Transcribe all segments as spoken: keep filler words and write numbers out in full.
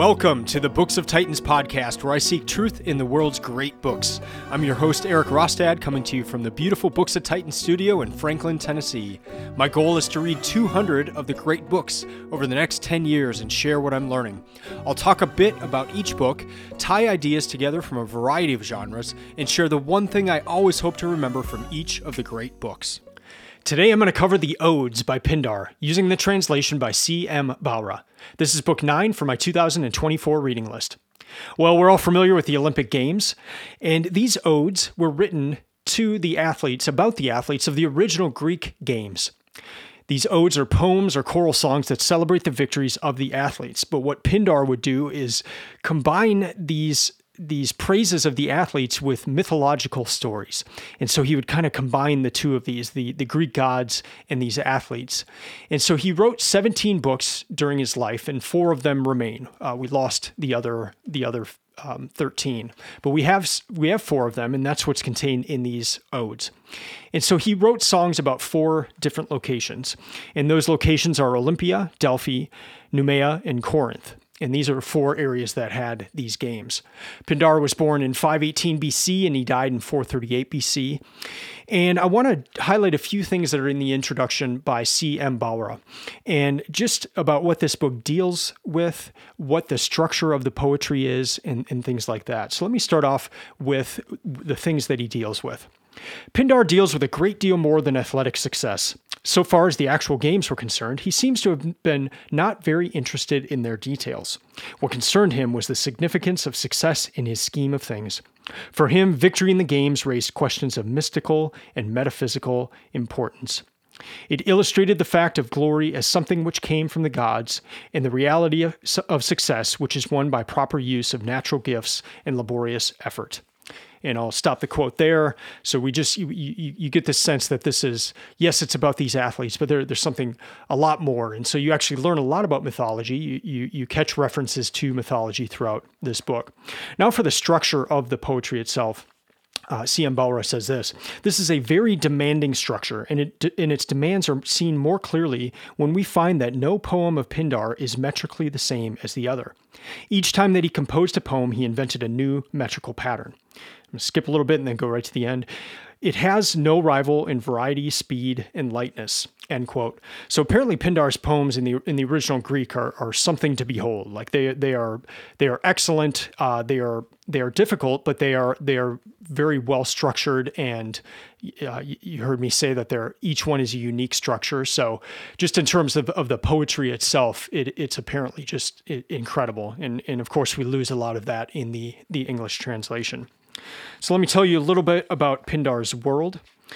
Welcome to the Books of Titans podcast, where I seek truth in the world's great books. I'm your host, Eric Rostad, coming to you from the beautiful Books of Titans studio in Franklin, Tennessee. My goal is to read two hundred of the great books over the next ten years and share what I'm learning. I'll talk a bit about each book, tie ideas together from a variety of genres, and share the one thing I always hope to remember from each of the great books. Today I'm going to cover the Odes by Pindar, using the translation by C M Bowra. This is book nine for my two thousand twenty-four reading list. Well, we're all familiar with the Olympic Games, and these odes were written to the athletes, about the athletes of the original Greek Games. These odes are poems or choral songs that celebrate the victories of the athletes, but what Pindar would do is combine these these praises of the athletes with mythological stories. And so he would kind of combine the two of these, the, the Greek gods and these athletes. And so he wrote seventeen books during his life, and four of them remain. Uh, we lost the other the other um, thirteen, but we have we have four of them, and that's what's contained in these odes. And so he wrote songs about four different locations, and those locations are Olympia, Delphi, Noumea, and Corinth. And these are four areas that had these games. Pindar was born in five eighteen B C and he died in four thirty-eight B C. And I want to highlight a few things that are in the introduction by C M Bowra, and just about what this book deals with, what the structure of the poetry is, and, and things like that. So let me start off with the things that he deals with. Pindar deals with a great deal more than athletic success. So far as the actual games were concerned, he seems to have been not very interested in their details. What concerned him was the significance of success in his scheme of things. For him, victory in the games raised questions of mystical and metaphysical importance. It illustrated the fact of glory as something which came from the gods, and the reality of, of success which is won by proper use of natural gifts and laborious effort. And I'll stop the quote there. So we just, you, you, you get this sense that this is, yes, it's about these athletes, but there, there's something a lot more. And so you actually learn a lot about mythology. You, you, you catch references to mythology throughout this book. Now for the structure of the poetry itself. Uh, C M Bowra says this: "This is a very demanding structure, and, it, and its demands are seen more clearly when we find that no poem of Pindar is metrically the same as the other. Each time that he composed a poem, he invented a new metrical pattern." I'm going to skip a little bit and then go right to the end. "It has no rival in variety, speed, and lightness." End quote. So apparently Pindar's poems in the in the original Greek are, are something to behold. Like they they are they are excellent. Uh, they are they are difficult, but they are they are very well structured. And uh, you heard me say that they're each one is a unique structure. So just in terms of, of the poetry itself, it, it's apparently just incredible. And and of course we lose a lot of that in the the English translation. So let me tell you a little bit about Pindar's world,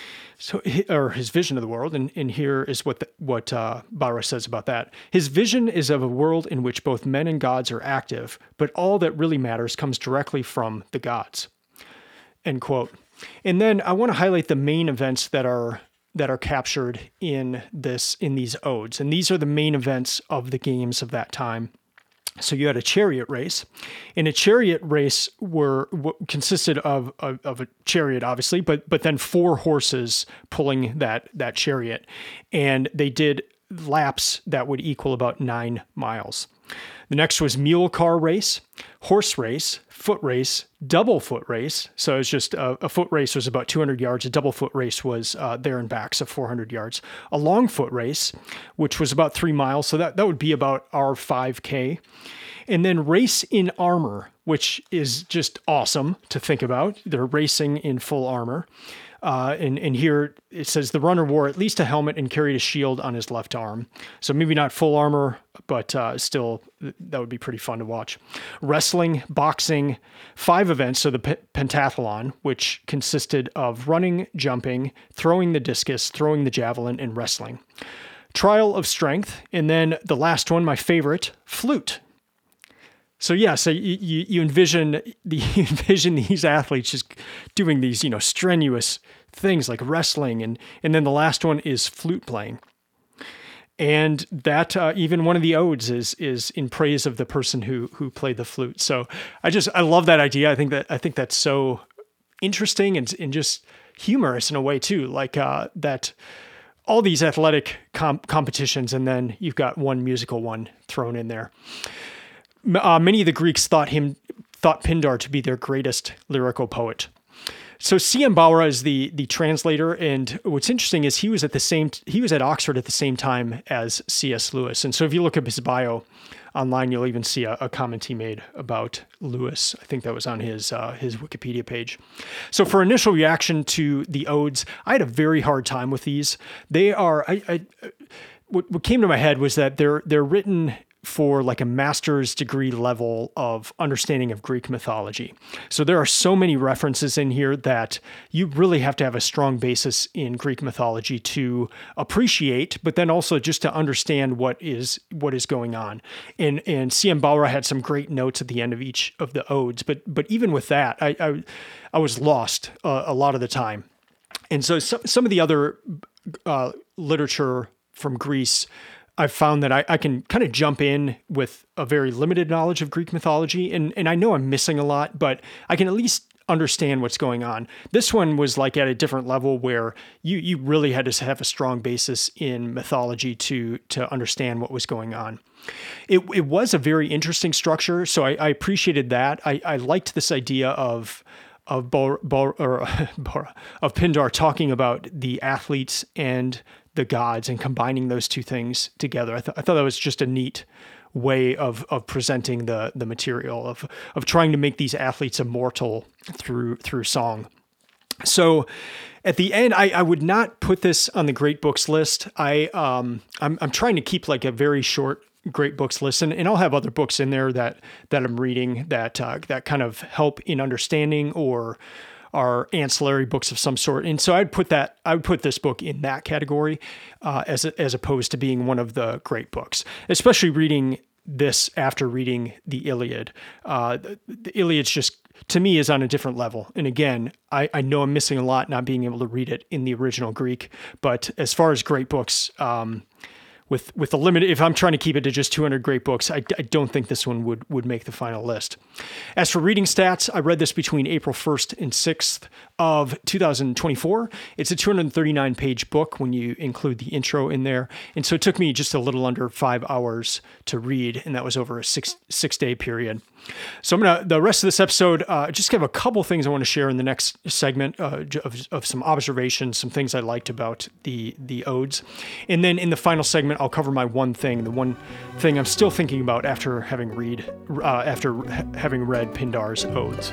so or his vision of the world, and, and here is what the, what uh, Bowra says about that. "His vision is of a world in which both men and gods are active, but all that really matters comes directly from the gods." End quote. And then I want to highlight the main events that are that are captured in this in these odes, and these are the main events of the games of that time. So you had a chariot race, and a chariot race were consisted of, of, of a chariot, obviously, but but then four horses pulling that that chariot, and they did laps that would equal about nine miles. The next was mule car race, horse race, foot race, double foot race. So it's just a, a foot race was about two hundred yards. A double foot race was uh, there and back, so four hundred yards. A long foot race, which was about three miles. So that, that would be about our five K. And then race in armor, which is just awesome to think about. They're racing in full armor. Uh, and, and here it says the runner wore at least a helmet and carried a shield on his left arm. So maybe not full armor, but uh, still, that would be pretty fun to watch. Wrestling, boxing, five events. So the p- pentathlon, which consisted of running, jumping, throwing the discus, throwing the javelin, and wrestling. Trial of strength. And then the last one, my favorite, flute. So yeah, so you, you, you envision the you envision these athletes just doing these, you know, strenuous things like wrestling, and and then the last one is flute playing, and that uh, even one of the odes is is in praise of the person who who played the flute. So I just I love that idea. I think that I think that's so interesting and and just humorous in a way too. Like uh, that. All these athletic comp- competitions, and then you've got one musical one thrown in there. uh, many of the Greeks thought him thought Pindar to be their greatest lyrical poet. So C M Bowra is the the translator, and what's interesting is he was at the same he was at Oxford at the same time as C S Lewis. And so if you look up his bio online, you'll even see a, a comment he made about Lewis. I think that was on his uh, his Wikipedia page. So for initial reaction to the odes, I had a very hard time with these. They are I, I what, what came to my head was that they're they're written for like a master's degree level of understanding of Greek mythology. So there are so many references in here that you really have to have a strong basis in Greek mythology to appreciate, but then also just to understand what is what is going on. And and C M Bowra had some great notes at the end of each of the odes, but but even with that, I I, I was lost uh, a lot of the time. And so some some of the other uh, literature from Greece, I've found that I, I can kind of jump in with a very limited knowledge of Greek mythology, and, and I know I'm missing a lot, but I can at least understand what's going on. This one was like at a different level where you you really had to have a strong basis in mythology to to understand what was going on. It it was a very interesting structure, so I, I appreciated that. I, I liked this idea of of Bor, Bor, or, Bor, of Pindar talking about the athletes and the gods and combining those two things together. I, th- I thought that was just a neat way of of presenting the the material, of of trying to make these athletes immortal through through song. So at the end, I, I would not put this on the great books list. I um I'm I'm trying to keep like a very short great books list, and, and I'll have other books in there that that I'm reading that uh, that kind of help in understanding or are ancillary books of some sort. And so I'd put that, I would put this book in that category uh, as, as opposed to being one of the great books, especially reading this after reading the Iliad. Uh, the, the Iliad's just, to me, is on a different level. And again, I, I know I'm missing a lot not being able to read it in the original Greek, but as far as great books, um, With with the limited, if I'm trying to keep it to just two hundred great books, I, I don't think this one would would make the final list. As for reading stats, I read this between April first and sixth of two thousand twenty-four. It's a two hundred thirty-nine page book when you include the intro in there. And so it took me just a little under five hours to read, and that was over a six six day period. So I'm going to, the rest of this episode, uh, just have a couple things I want to share in the next segment uh, of, of some observations, some things I liked about the, the odes. And then in the final segment, I'll cover my one thing, the one thing I'm still thinking about after having read, uh, after ha- having read Pindar's odes.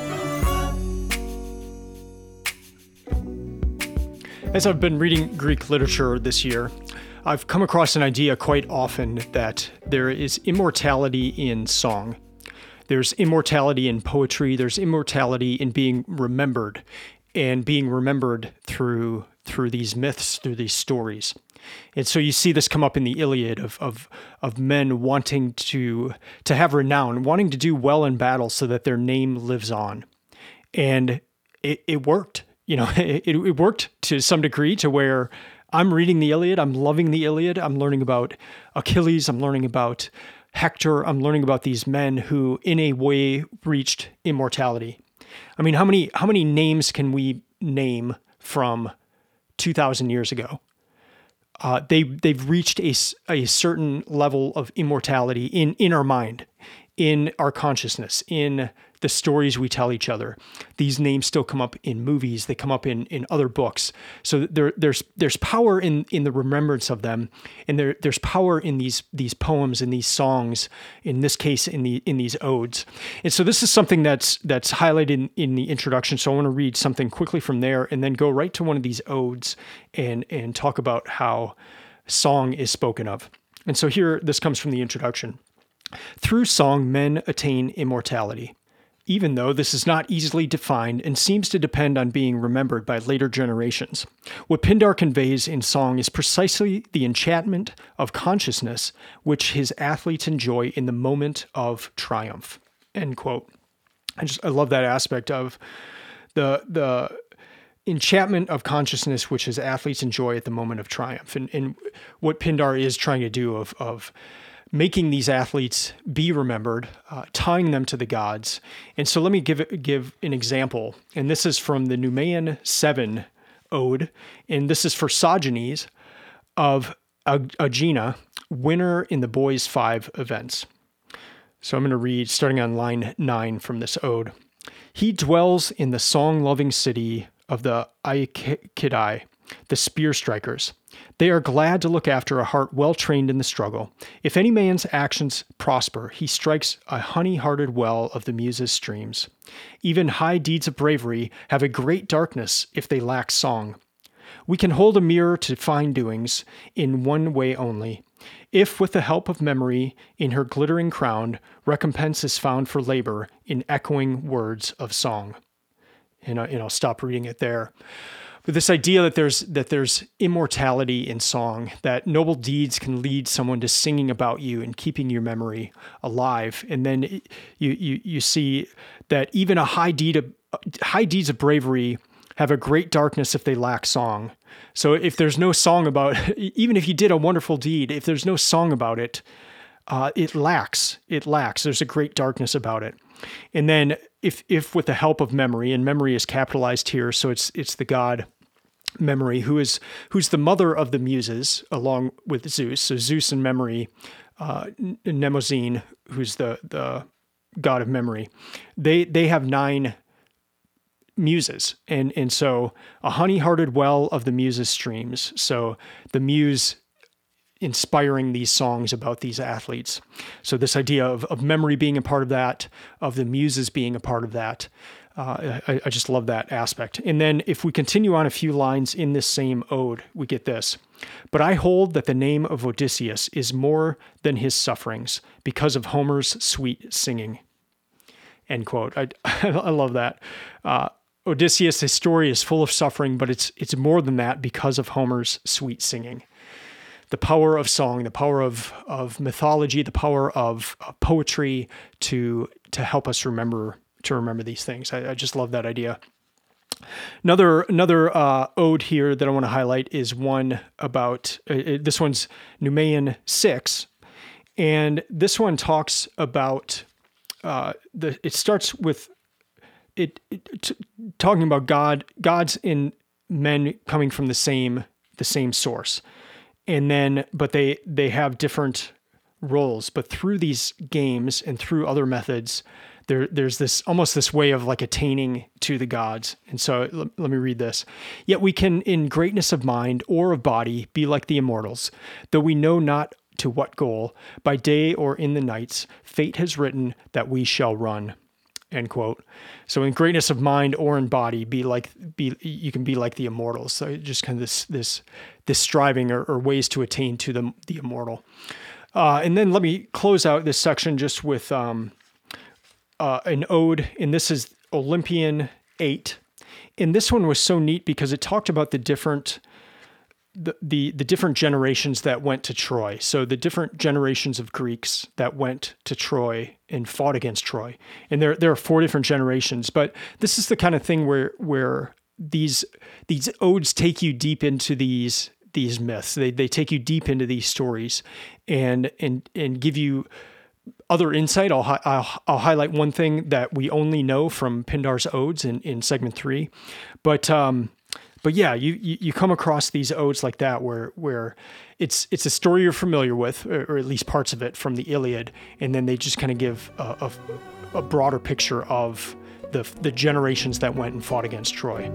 As I've been reading Greek literature this year, I've come across an idea quite often that there is immortality in song. There's immortality in poetry. There's immortality in being remembered, and being remembered through through these myths, through these stories. And so you see this come up in the Iliad of of of men wanting to to have renown, wanting to do well in battle so that their name lives on. And it, it worked. You know, it, it worked to some degree to where I'm reading the Iliad, I'm loving the Iliad, I'm learning about Achilles, I'm learning about Hector, I'm learning about these men who in a way reached immortality. I mean, how many how many names can we name from two thousand years ago? Uh, they, they've reached a, a certain level of immortality in, in our mind, in our consciousness, in the stories we tell each other. These names still come up in movies. They come up in, in other books. So there, there's there's power in, in the remembrance of them, and there there's power in these these poems and these songs. In this case, in the in these odes. And so this is something that's that's highlighted in, in the introduction. So I want to read something quickly from there, and then go right to one of these odes and and talk about how song is spoken of. And so here, this comes from the introduction. Through song, men attain immortality, even though this is not easily defined and seems to depend on being remembered by later generations. What Pindar conveys in song is precisely the enchantment of consciousness which his athletes enjoy in the moment of triumph. End quote. I just, I love that aspect of the, the enchantment of consciousness which his athletes enjoy at the moment of triumph. And, and what Pindar is trying to do of, of making these athletes be remembered, uh, tying them to the gods. And so let me give it, give an example. And this is from the Nemean seven ode. And this is for Sogenes of Aegina, winner in the boys' five events. So I'm going to read starting on line nine from this ode. He dwells in the song-loving city of the Aeacidae, the spear strikers. They are glad to look after a heart well trained in the struggle. If any man's actions prosper, he strikes a honey-hearted well of the Muses' streams. Even high deeds of bravery have a great darkness if they lack song. We can hold a mirror to fine doings in one way only. If, with the help of memory in her glittering crown, recompense is found for labor in echoing words of song. And, I, and I'll stop reading it there. But this idea that there's that there's immortality in song, that noble deeds can lead someone to singing about you and keeping your memory alive, and then you you you see that even a high deed of high deeds of bravery have a great darkness if they lack song. So if there's no song about, even if you did a wonderful deed, if there's no song about it, uh, it lacks. It lacks. There's a great darkness about it. And then if if with the help of memory, and memory is capitalized here, so it's it's the god Memory, who is who's the mother of the Muses, along with Zeus. So Zeus and Memory, uh, Mnemosyne, who's the the god of memory, they they have nine muses, and and so a honey-hearted well of the Muses' streams. So the muse inspiring these songs about these athletes. So this idea of of memory being a part of that, of the Muses being a part of that. Uh, I, I just love that aspect. And then if we continue on a few lines in this same ode, we get this. But I hold that the name of Odysseus is more than his sufferings because of Homer's sweet singing. End quote. I, I love that. Uh, Odysseus, his story is full of suffering, but it's it's more than that because of Homer's sweet singing. The power of song, the power of, of mythology, the power of, of poetry to to help us remember to remember these things. I, I just love that idea. Another another uh, ode here that I want to highlight is one about, uh, this one's Nemean six, and this one talks about, uh, the. it starts with it, it t- talking about God, gods and men coming from the same the same source, and then but they they have different roles, but through these games and through other methods, There, there's this almost this way of like attaining to the gods. And so let, let me read this. Yet we can in greatness of mind or of body be like the immortals, though we know not to what goal, by day or in the nights, fate has written that we shall run. End quote. So in greatness of mind or in body, be like be you can be like the immortals. So just kind of this this this striving or, or ways to attain to the the immortal. Uh, and then let me close out this section just with um, Uh, an ode, and this is Olympian eight. And this one was so neat because it talked about the different the, the the different generations that went to Troy. So the different generations of Greeks that went to Troy and fought against Troy. And there there are four different generations, but this is the kind of thing where where these these odes take you deep into these these myths. They they take you deep into these stories and and and give you other insight. I'll, I'll I'll highlight one thing that we only know from Pindar's odes in, in segment three, but um, but yeah, you, you you come across these odes like that where where it's it's a story you're familiar with, or, or at least parts of it from the Iliad, and then they just kind of give a, a, a broader picture of the the generations that went and fought against Troy.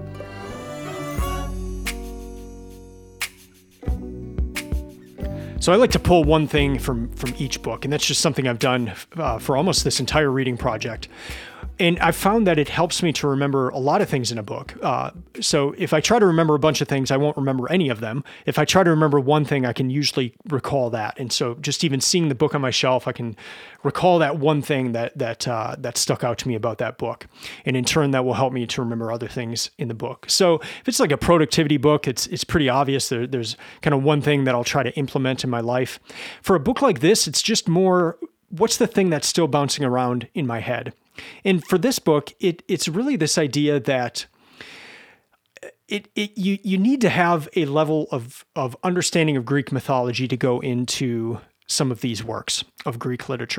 So I like to pull one thing from, from each book, and that's just something I've done uh, for almost this entire reading project. And I've found that it helps me to remember a lot of things in a book. Uh, so if I try to remember a bunch of things, I won't remember any of them. If I try to remember one thing, I can usually recall that. And so just even seeing the book on my shelf, I can recall that one thing that that uh, that stuck out to me about that book. And in turn, that will help me to remember other things in the book. So if it's like a productivity book, it's it's pretty obvious. There, there's kind of one thing that I'll try to implement in my life. For a book like this, it's just more, what's the thing that's still bouncing around in my head? And for this book, it it's really this idea that it, it you you need to have a level of of understanding of Greek mythology to go into some of these works of Greek literature.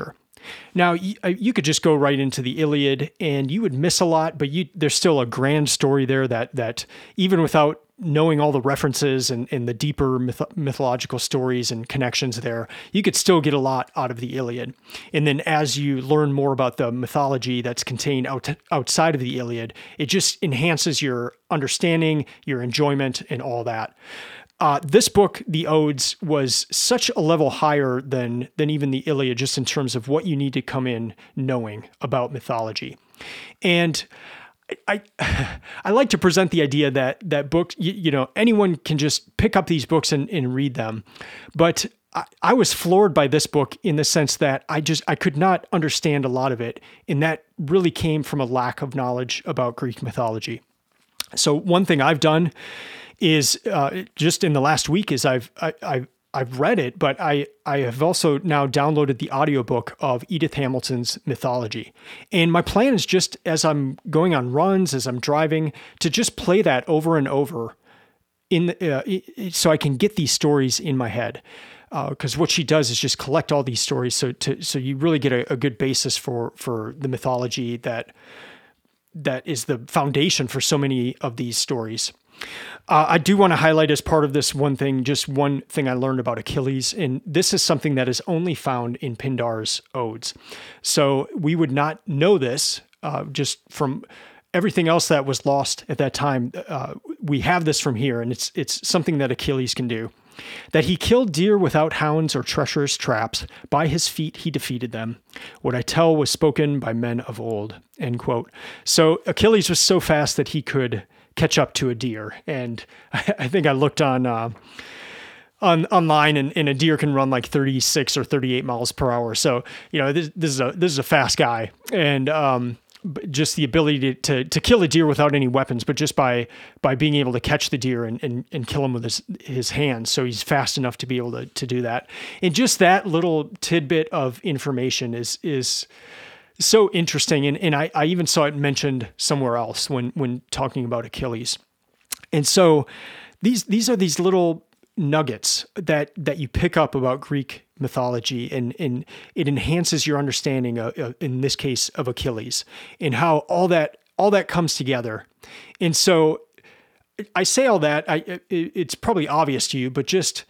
Now, you, you could just go right into the Iliad and you would miss a lot, but you, there's still a grand story there that that even without knowing all the references and, and the deeper myth- mythological stories and connections there, you could still get a lot out of the Iliad. And then as you learn more about the mythology that's contained out, outside of the Iliad, it just enhances your understanding, your enjoyment, and all that. Uh, this book, The Odes, was such a level higher than than even the Iliad, just in terms of what you need to come in knowing about mythology. And I I like to present the idea that that book, you, you know, anyone can just pick up these books and, and read them. But I, I was floored by this book in the sense that I just, I could not understand a lot of it. And that really came from a lack of knowledge about Greek mythology. So one thing I've done is uh, just in the last week is I've, I, I've, I've read it, but I, I have also now downloaded the audiobook of Edith Hamilton's Mythology. And my plan is just as I'm going on runs, as I'm driving, to just play that over and over in the, uh, so I can get these stories in my head. Because uh, what she does is just collect all these stories, so to so you really get a, a good basis for for the mythology that that is the foundation for so many of these stories. Uh, I do want to highlight as part of this one thing, just one thing I learned about Achilles, and this is something that is only found in Pindar's Odes. So we would not know this uh, just from everything else that was lost at that time. Uh, we have this from here, and it's it's something that Achilles can do. That he killed deer without hounds or treacherous traps. By his feet he defeated them. What I tell was spoken by men of old. End quote. So Achilles was so fast that he could catch up to a deer. And I, I think I looked on uh, on online, and, and a deer can run like thirty-six or thirty-eight miles per hour. So you know this, this is a this is a fast guy, and um, just the ability to, to to kill a deer without any weapons, but just by by being able to catch the deer and and, and kill him with his his hands. So he's fast enough to be able to to do that. And just that little tidbit of information is is. so interesting. And, and I, I even saw it mentioned somewhere else when, when talking about Achilles. And so these, these are these little nuggets that, that you pick up about Greek mythology, and, and it enhances your understanding of, of, in this case, of Achilles, and how all that, all that comes together. And so I say all that, I, it, it's probably obvious to you, but just,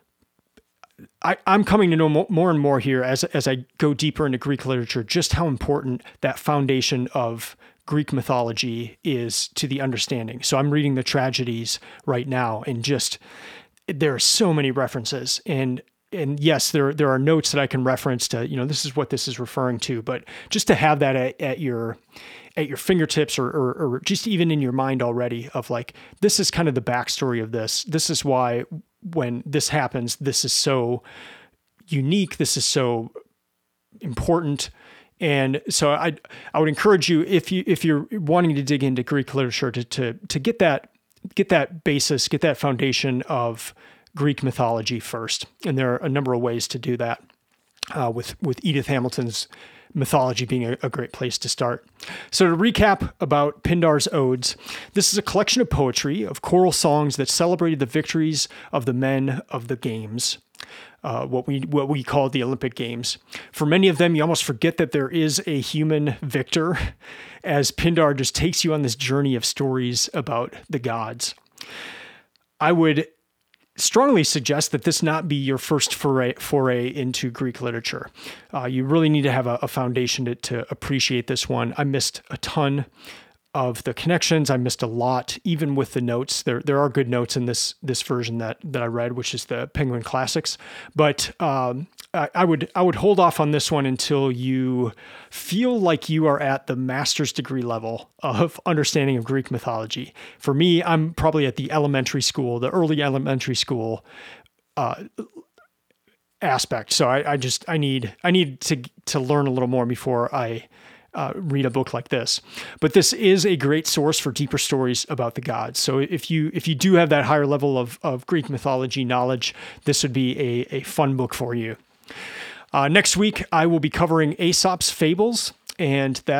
I, I'm coming to know more and more here as as I go deeper into Greek literature, just how important that foundation of Greek mythology is to the understanding. So I'm reading the tragedies right now, and just there are so many references. And and yes, there there are notes that I can reference to, you know, this is what this is referring to, but just to have that at, at your at your fingertips, or, or or just even in your mind already, of like, this is kind of the backstory of this. This is why when this happens, this is so unique, this is so important. And so I I would encourage you, if you if you're wanting to dig into Greek literature, to to to get that get that basis, get that foundation of Greek mythology first. And there are a number of ways to do that, uh, with with Edith Hamilton's Mythology being a, a great place to start. So to recap about Pindar's Odes, this is a collection of poetry, of choral songs that celebrated the victories of the men of the games, uh, what we what we call the Olympic Games. For many of them, you almost forget that there is a human victor, as Pindar just takes you on this journey of stories about the gods. I would strongly suggest that this not be your first foray, foray into Greek literature. Uh, you really need to have a, a foundation to, to appreciate this one. I missed a ton of the connections. I missed a lot, even with the notes. There there are good notes in this this version that that I read, which is the Penguin Classics. But um, I, I would I would hold off on this one until you feel like you are at the master's degree level of understanding of Greek mythology. For me, I'm probably at the elementary school, the early elementary school uh, aspect. So I, I just I need I need to to learn a little more before I Uh, read a book like this. But this is a great source for deeper stories about the gods. So if you if you do have that higher level of, of Greek mythology knowledge, this would be a, a fun book for you. Uh, next week, I will be covering Aesop's Fables, and that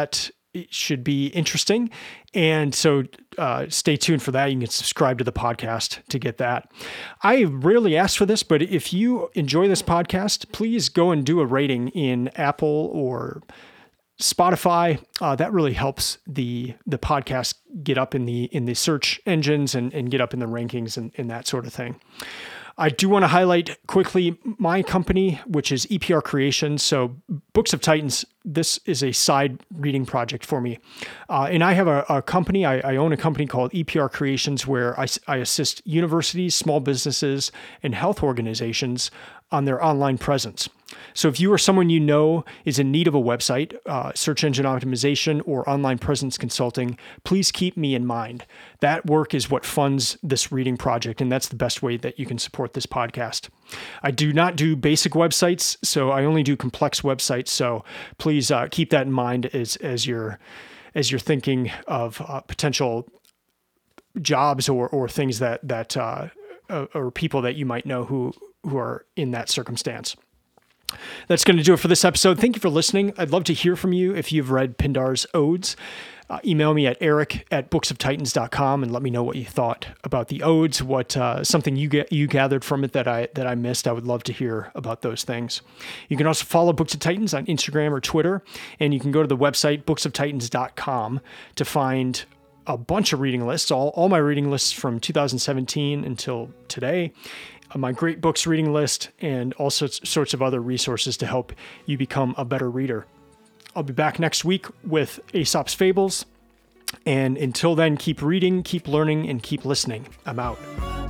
it should be interesting. And so uh, stay tuned for that. You can subscribe to the podcast to get that. I rarely ask for this, but if you enjoy this podcast, please go and do a rating in Apple or Spotify. Uh, that really helps the the podcast get up in the in the search engines and, and get up in the rankings and, and that sort of thing. I do want to highlight quickly my company, which is E P R Creations. So Books of Titans, this is a side reading project for me. Uh, and I have a, a company, I, I own a company called E P R Creations, where I, I assist universities, small businesses, and health organizations on their online presence. So if you or someone you know is in need of a website, uh, search engine optimization, or online presence consulting, please keep me in mind. That work is what funds this reading project, and that's the best way that you can support this podcast. I do not do basic websites, so I only do complex websites. So please uh, keep that in mind as as you're as you're thinking of uh, potential jobs or or things that that uh, or people that you might know who who are in that circumstance. That's going to do it for this episode. Thank you for listening. I'd love to hear from you if you've read Pindar's Odes. Uh, email me at eric at books of titans dot com and let me know what you thought about the Odes, what uh, something you get you gathered from it that I that I missed. I would love to hear about those things. You can also follow Books of Titans on Instagram or Twitter, and you can go to the website books of titans dot com to find a bunch of reading lists, all, all my reading lists from two thousand seventeen until today, my great books reading list, and all sorts, sorts of other resources to help you become a better reader. I'll be back next week with Aesop's Fables. And until then, keep reading, keep learning, and keep listening. I'm out.